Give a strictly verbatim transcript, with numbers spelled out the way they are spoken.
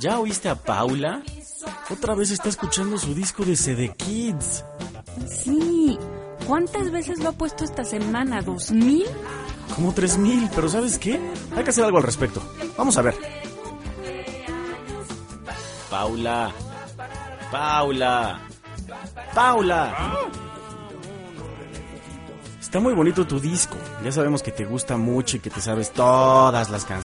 ¿Ya oíste a Paula? Otra vez está escuchando su disco de C D Kids. Sí. ¿Cuántas veces lo ha puesto esta semana? ¿Dos mil? Como tres mil, pero ¿sabes qué? Hay que hacer algo al respecto. Vamos a ver. Paula. Paula. Paula. Está muy bonito tu disco. Ya sabemos que te gusta mucho y que te sabes todas las canciones.